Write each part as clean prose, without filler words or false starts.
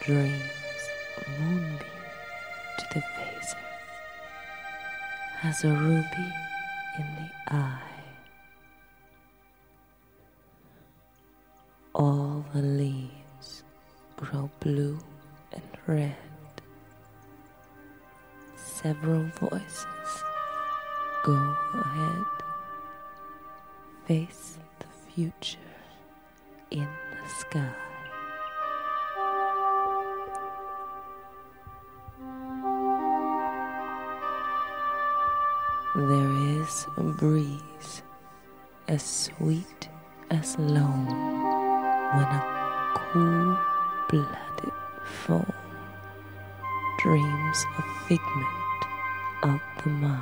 dreams a moonbeam to the phaser has a ruby in the eye. All the leaves grow blue and red. Several voices go ahead. Face the future in the sky. There is a breeze as sweet as loam when a cool-blooded foam dreams a figment of the mind.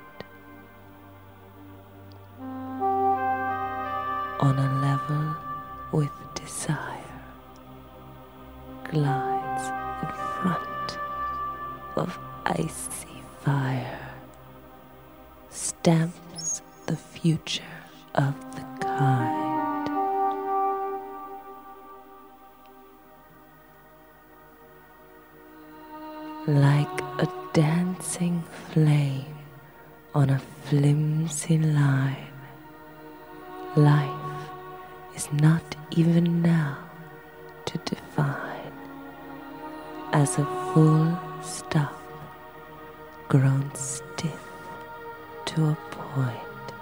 On a level with desire, glides in front of icy fire, stamps the future of the kind. Like a dancing flame on a flimsy line, life is not even now to define as a full stop grown stiff to a point.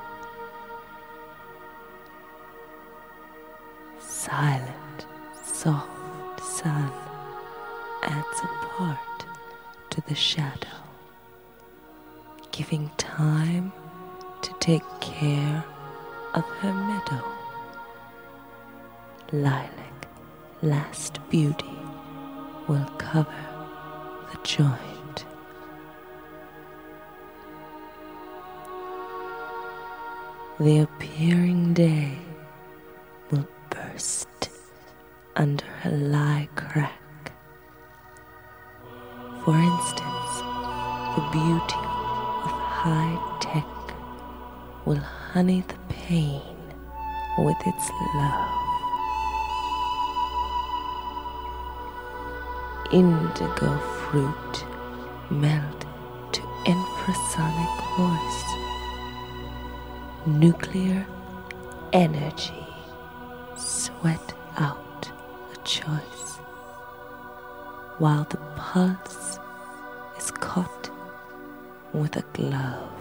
Silent, soft sun adds a part to the shadow, giving time to take care of her meadow. Lilac, last beauty, will cover the joint. The appearing day will burst under her lie crack. For instance, the beauty of high tech will honey the pain with its love. Indigo fruit melt to infrasonic voice. Nuclear energy sweat out a choice, while the pulse is caught with a glove.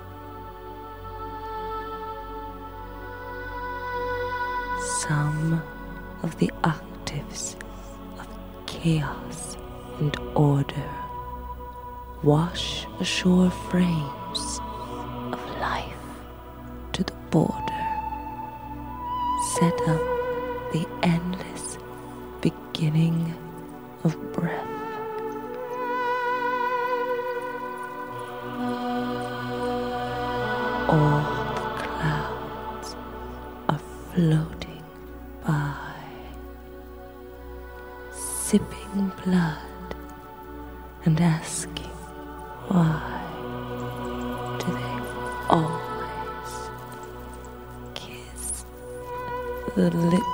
Some of the octaves of chaos and order wash ashore frames of life to the border, set up the endless beginning of breath. All the clouds are floating by, sipping blood and asking why do they always kiss the lips